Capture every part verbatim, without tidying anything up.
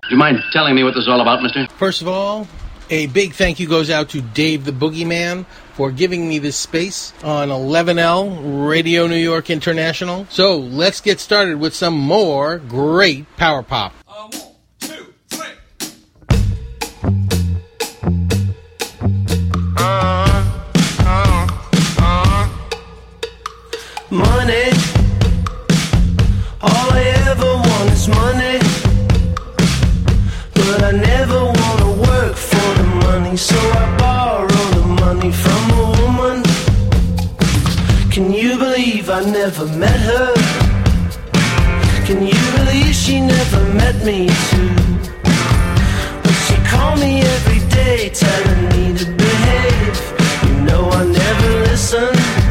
Do you mind telling me what this is all about, mister? First of all, a big thank you goes out to Dave the Boogeyman for giving me this space on eleven L Radio New York International. So let's get started with some more great power pop. Uh, one, two, three. Uh, uh, uh. Money. All I ever want is money. But I never want to work for the money, so I borrow the money from a woman. Can you believe I never met her? Can you believe she never met me too? But she called me every day telling me to behave. You know I never listen.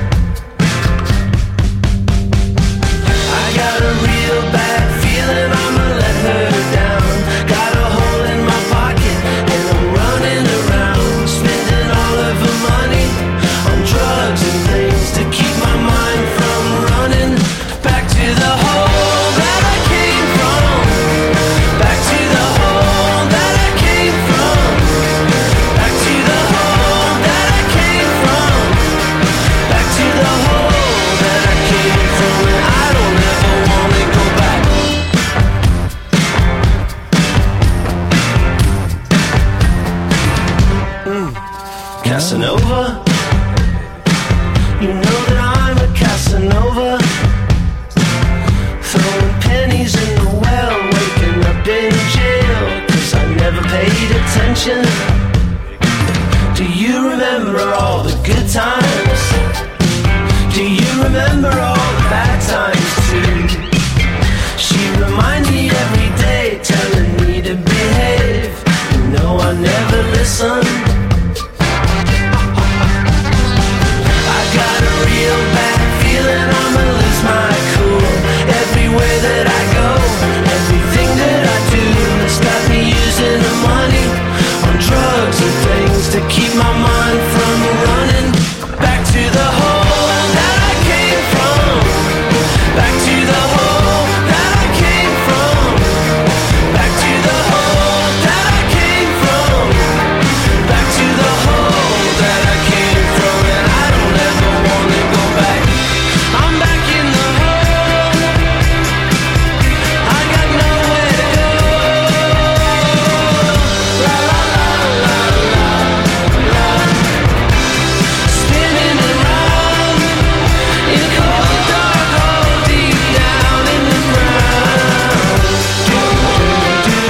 I got a real bad feeling I'ma let her down. Got a hole in my pocket and I'm running around, spending all of her money on drugs and things to keep my mind from running back to the hole that I came from. Back to the hole that I came from. Back to the hole that I came from. Back to the hole that I came from, and I don't ever wanna go back. Mm. Casanova, you know that I'm a Casanova, throwing pennies in the well, waking up in jail, 'cause I never paid attention. Do you remember all the good times? Do you remember all the bad times too? She reminds me every day, telling me to behave. You know I never listen. I got a real bad feeling I'ma lose my cool. Everywhere that I go, everything that I do, it's got me using the money on drugs and things to keep my mind from running back to the hole that I came from. Back to the hole that I came from. Back to the hole that I came from. Back to the hole that I came from, and I don't ever wanna go back. I'm back in the hole. I got nowhere to go. La la la la la la. Spinning around in a cold dark hole deep down in the ground. Do do do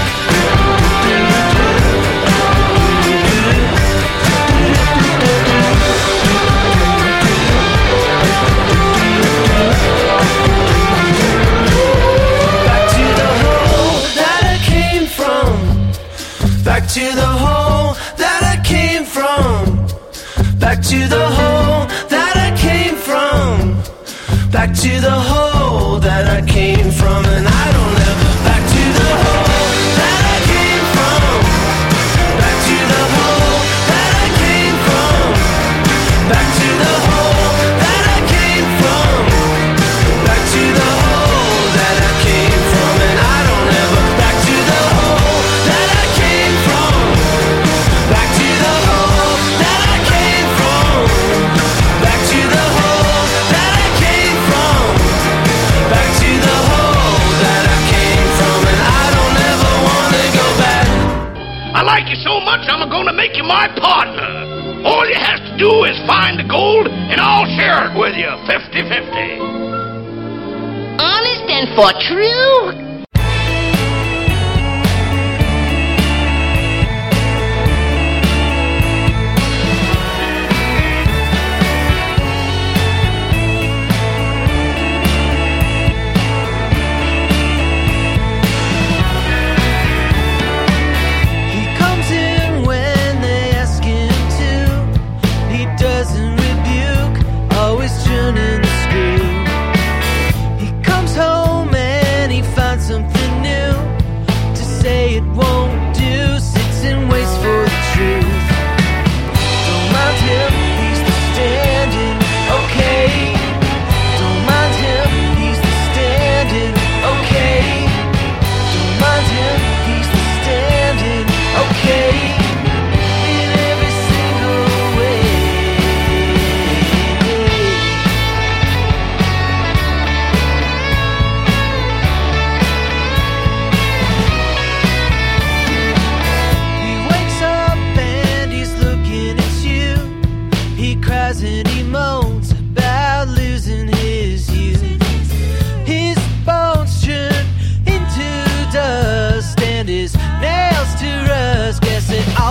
Back to the hole that I came from. Back to the hole that I came from. Back to the hole that I came from. Back to the hole that I came from, and I don't ever back to the hole that I came from. Back to the hole that I came from. Back to the hole that I came from. Back to the hole that I came from, and I don't ever back to the hole that I came from. Back to the hole that I came from. Back to the hole that I came from. Back to the hole that I came from, and I don't ever wanna go back. I like you so much, I'm gonna make you my partner. All you have to do is find the gold, and I'll share it with you, fifty-fifty. Honest and for true? He comes in when they ask him to. He doesn't rebuke, always turning the screw. He comes home and he finds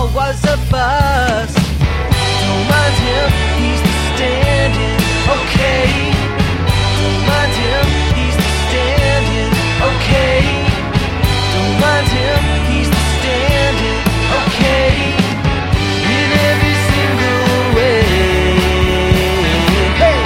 what was the fuss? Don't mind him, he's the stand-in, okay. Don't mind him, he's the stand-in, okay. Don't mind him, he's the stand-in, okay. In every single way. Hey!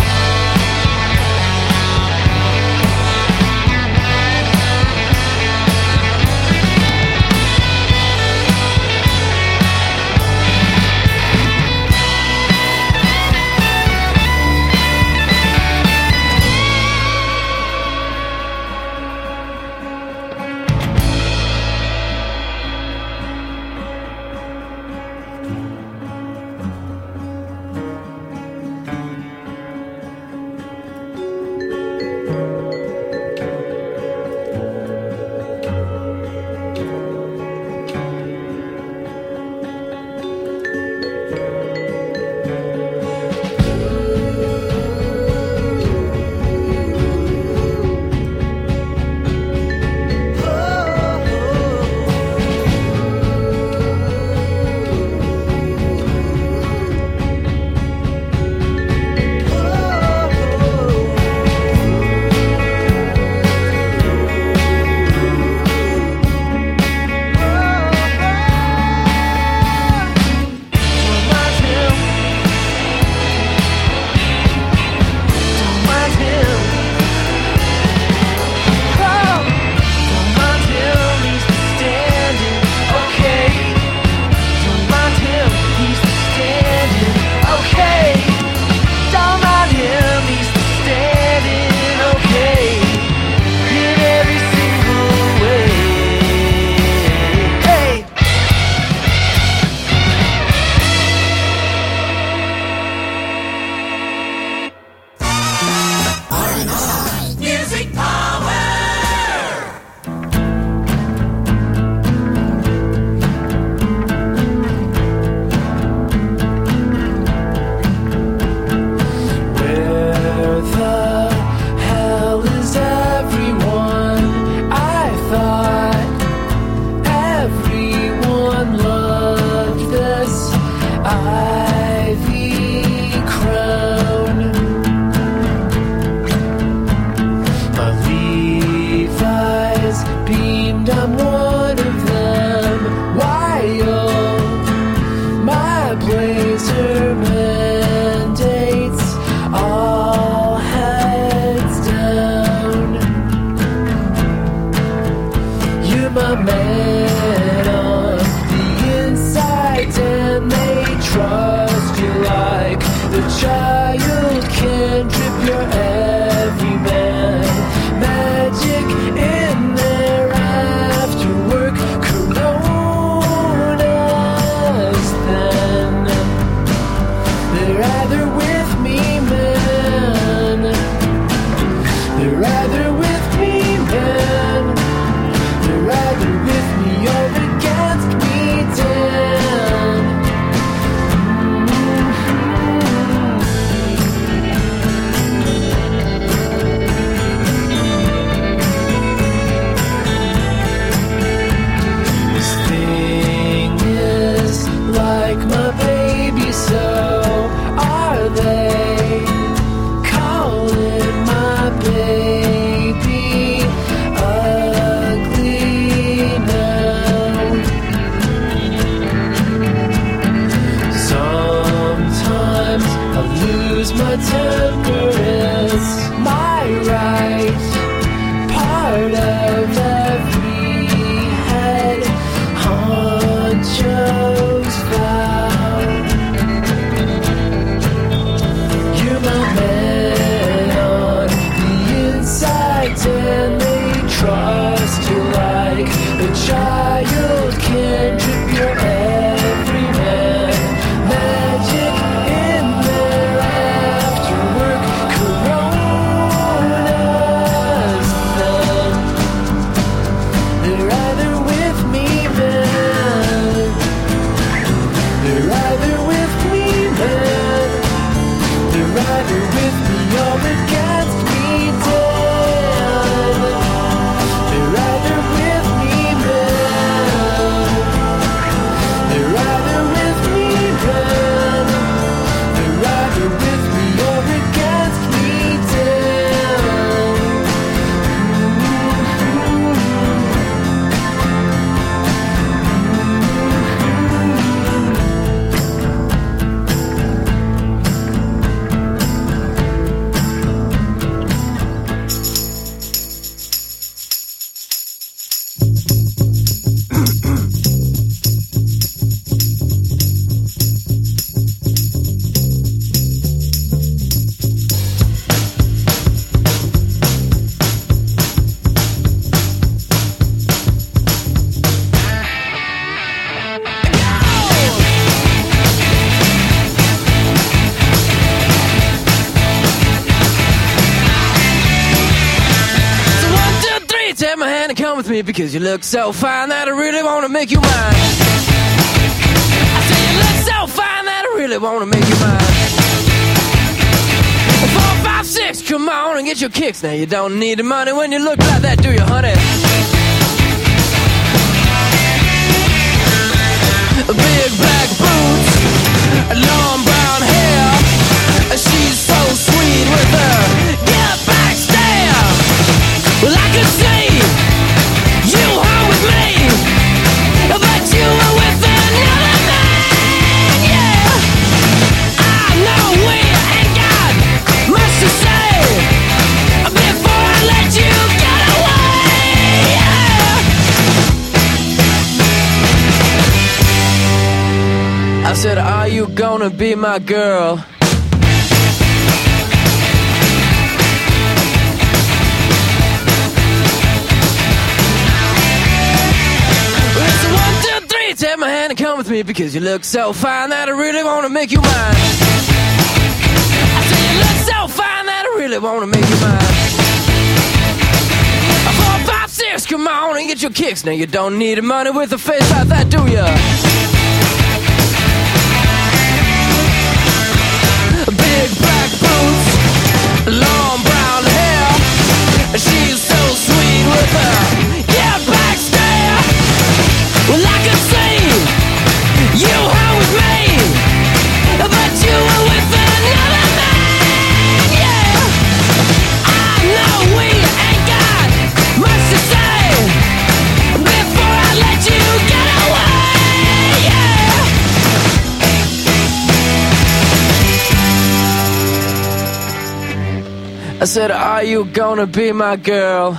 with me because you look so fine that I really wanna make you mine. I say you look so fine that I really wanna make you mine. Four, five, six, come on and get your kicks. Now you don't need the money when you look like that, do you, honey? Big black boots, long brown hair. She's so sweet with her get back stare. Well, I could see you hung with me, but you were with another man, yeah. I know we ain't got much to say before I let you get away, yeah. I said, are you gonna be my girl? Take my hand and come with me because you look so fine that I really wanna make you mine. I say you look so fine that I really wanna make you mine. Four, five, six, come on and get your kicks. Now you don't need the money with a face like that, do ya? Big black boots, long brown hair. She's so sweet with her get back stare. Well, I could see you hung with me, but you were with another man, yeah. I know we ain't got much to say before I let you get away, yeah. I said, are you gonna be my girl?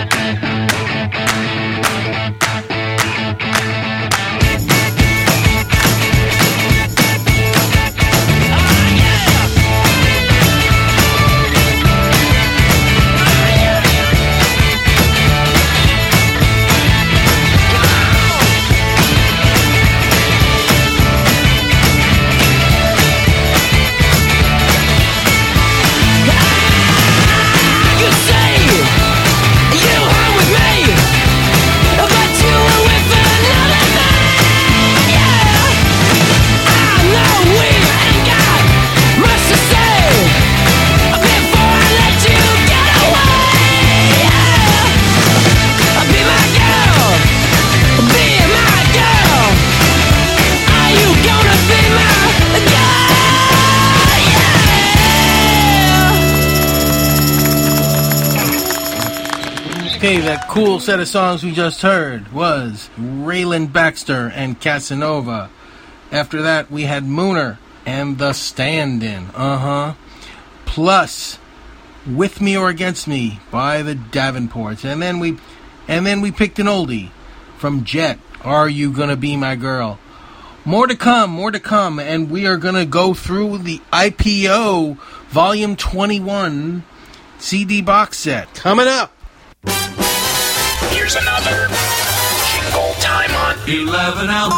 Okay, that cool set of songs we just heard was Raylan Baxter and Casanova. After that, we had Mooner and The Stand-In. Uh-huh. Plus, With Me or Against Me by the Davenports. And then we and then we picked an oldie from Jet, Are You Gonna Be My Girl? More to come, more to come, and we are gonna go through the I P O Volume twenty-one C D box set. Coming up. Here's another jingle time on eleven L.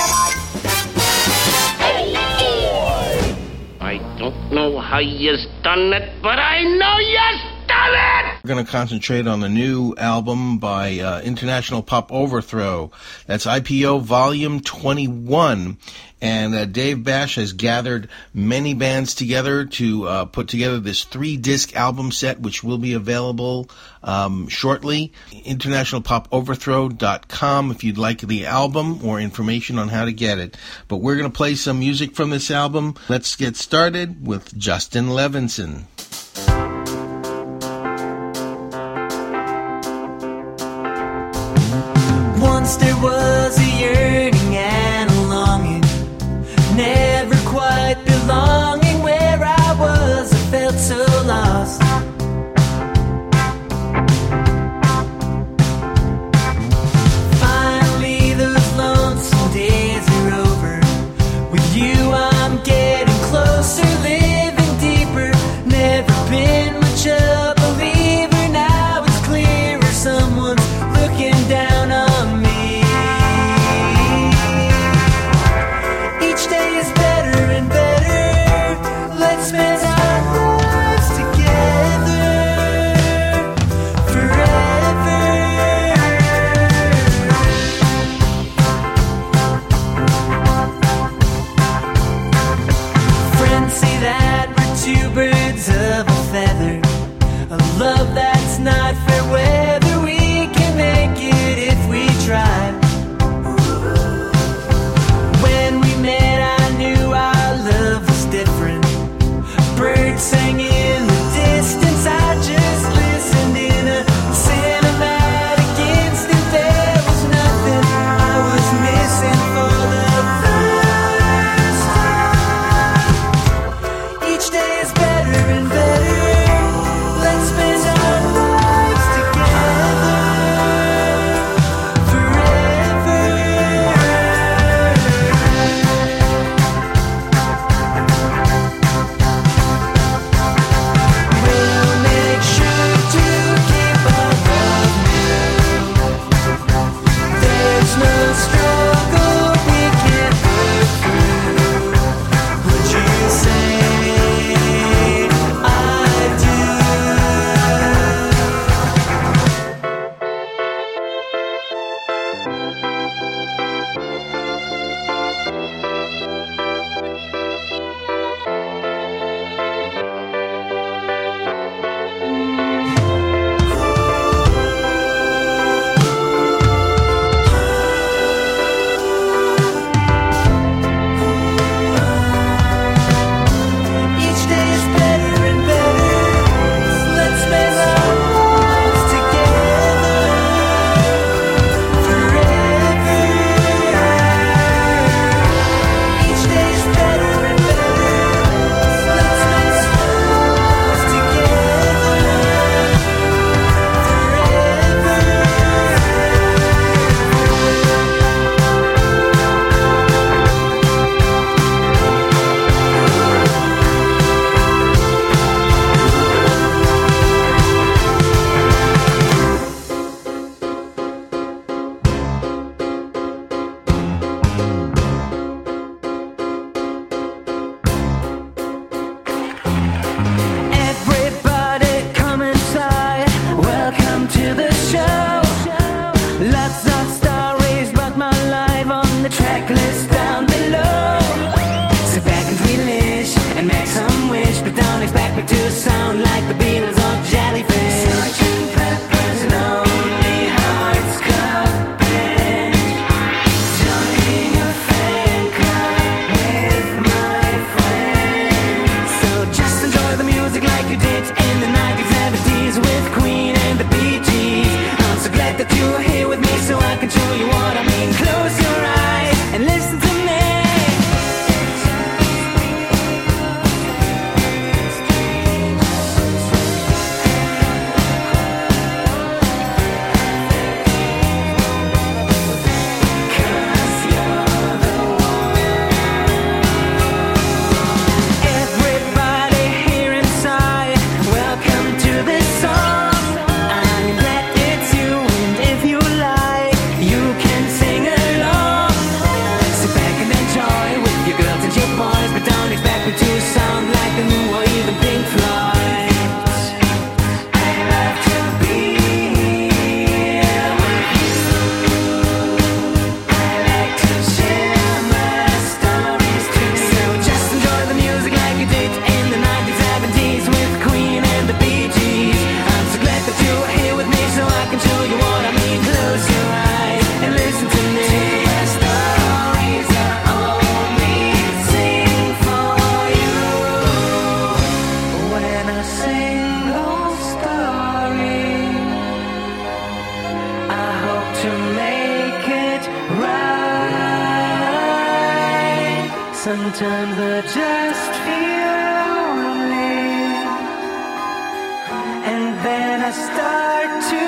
Oh boy. I don't know how you done it, but I know you done it! We're going to concentrate on the new album by uh, International Pop Overthrow. That's I P O Volume twenty-one. And uh, Dave Bash has gathered many bands together to uh, put together this three-disc album set, which will be available um, shortly. international pop overthrow dot com if you'd like the album or information on how to get it. But we're going to play some music from this album. Let's get started with Justin Levinson. Once there was a yearning and a longing, never quite belonging where I was. I felt so lost. Finally those lonesome days are over. With you I'm getting closer, living deeper, never Sometimes I just feel lonely, and then I start to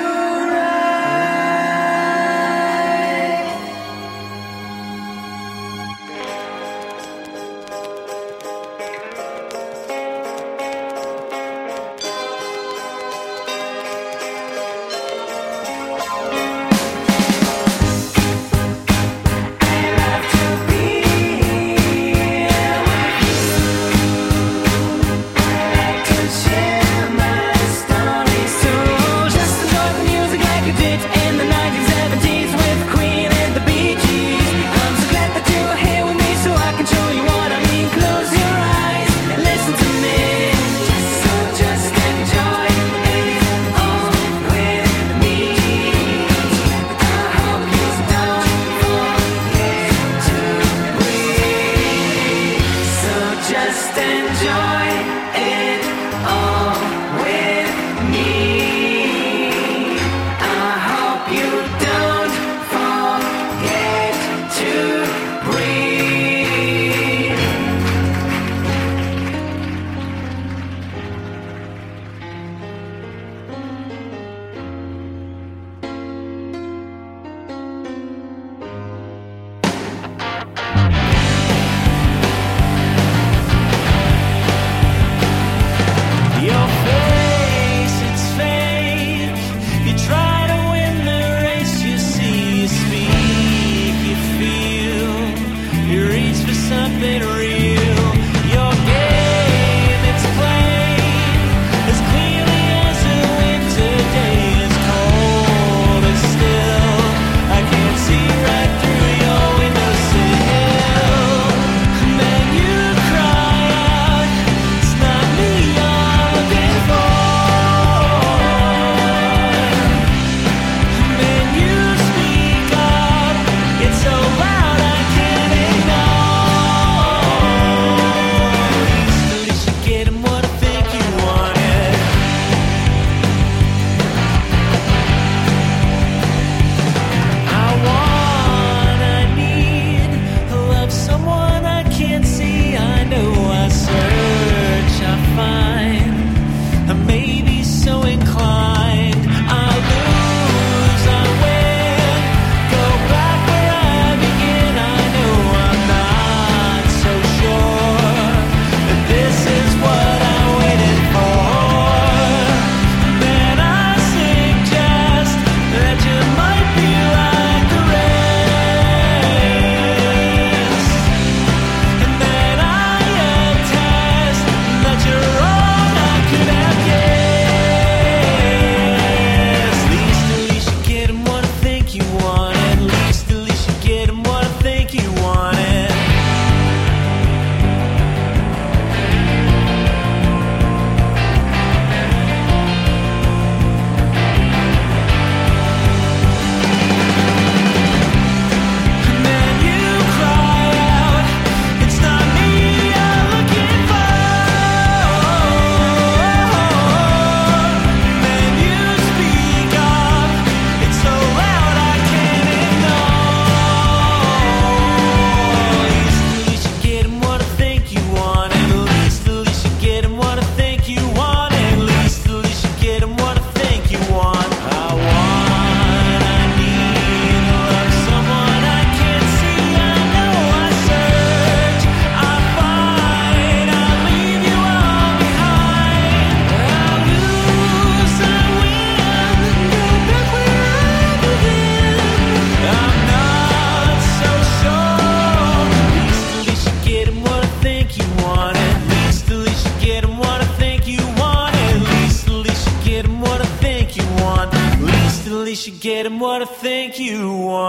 get him what I think you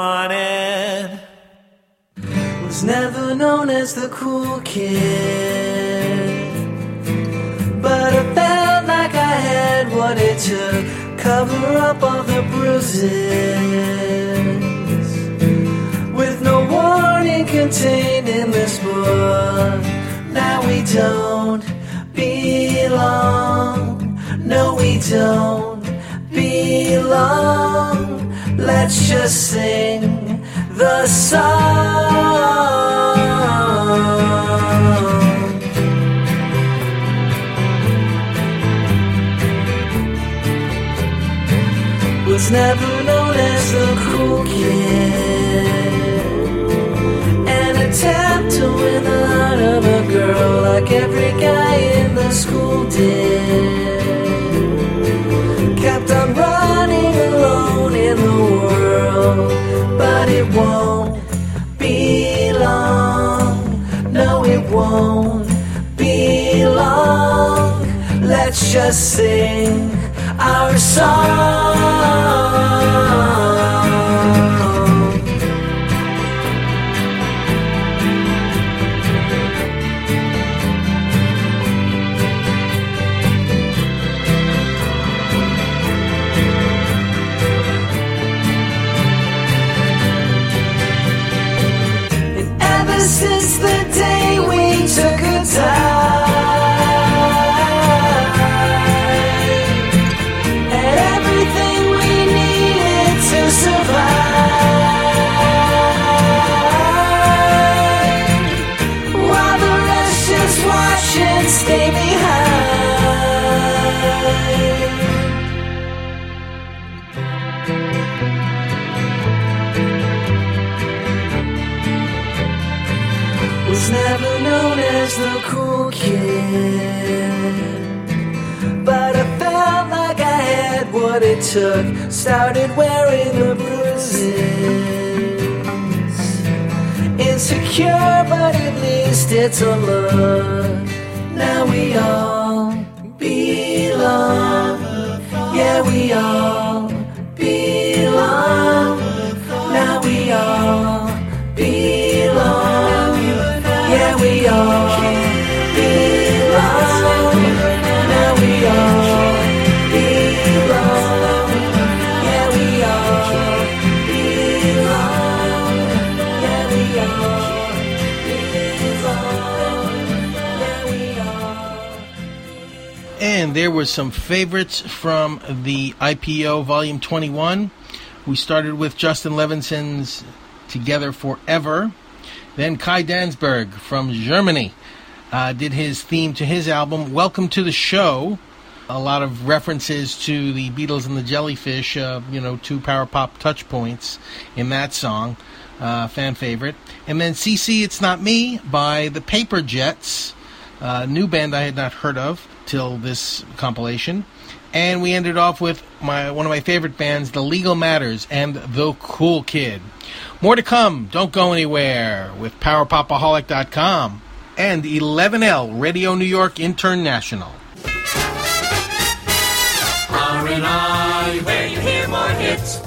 wanted. Was never known as the cool kid, but I felt like I had what it took, cover up all the bruises, with no warning contained in this book. Now we don't belong, no we don't belong. Let's just sing the song. was never known as the cool kid. An attempt to win the heart of a girl like every guy in the school did. Kept on running alone in the world, but it won't be long. No, it won't be long. Let's just sing our song. Since the day we took a dive, and everything we needed to survive, while the rest just watch and stay behind. Was never known as the cool kid, but I felt like I had what it took. Started wearing the bruises, insecure, but at least it's a look. Now we all belong. Yeah, we all belong. Now we all belong. Yeah, we all belong. Now we all belong. Yeah, we all belong. Yeah, we all belong. Yeah, we all. And there were some favorites from the I P O Volume twenty-one. We started with Justin Levinson's Together Forever. Then Kai Dansberg from Germany uh, did his theme to his album, Welcome to the Show. A lot of references to the Beatles and the Jellyfish, uh, you know, two power pop touch points in that song, uh, fan favorite. And then C C It's Not Me by the Paper Jets, a new band I had not heard of till this compilation. And we ended off with my one of my favorite bands, The Legal Matters and The Cool Kid. More to come. Don't go anywhere with Power Popaholic dot com and eleven L Radio New York International. R and I, where you hear more hits.